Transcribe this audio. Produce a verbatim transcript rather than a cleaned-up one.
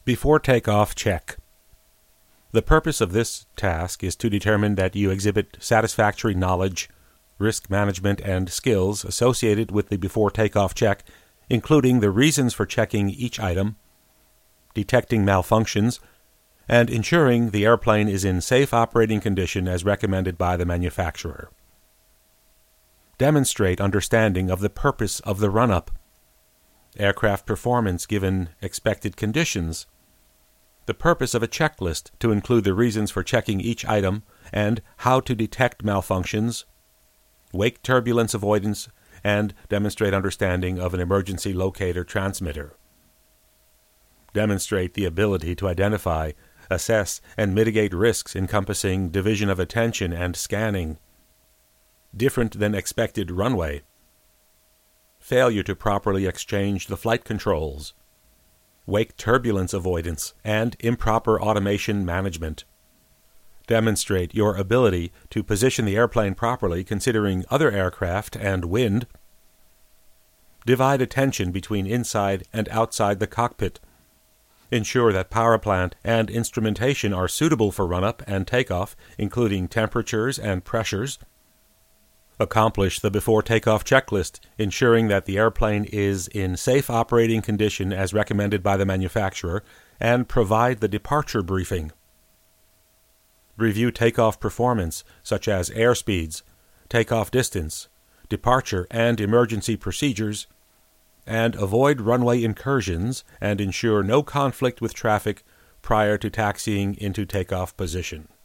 Before takeoff check. The purpose of this task is to determine that you exhibit satisfactory knowledge, risk management, and skills associated with the before takeoff check, including the reasons for checking each item, detecting malfunctions, and ensuring the airplane is in safe operating condition as recommended by the manufacturer. Demonstrate understanding of the purpose of the run-up, aircraft performance given expected conditions, the purpose of a checklist to include the reasons for checking each item and how to detect malfunctions, wake turbulence avoidance, and demonstrate understanding of an emergency locator transmitter. Demonstrate the ability to identify, assess, and mitigate risks encompassing division of attention and scanning, different than expected runway, failure to properly exchange the flight controls, wake turbulence avoidance, and improper automation management. Demonstrate your ability to position the airplane properly considering other aircraft and wind. Divide attention between inside and outside the cockpit. Ensure that power plant and instrumentation are suitable for run-up and takeoff, including temperatures and pressures. Accomplish the before takeoff checklist, ensuring that the airplane is in safe operating condition as recommended by the manufacturer, and provide the departure briefing. Review takeoff performance, such as airspeeds, takeoff distance, departure and emergency procedures, and avoid runway incursions and ensure no conflict with traffic prior to taxiing into takeoff position.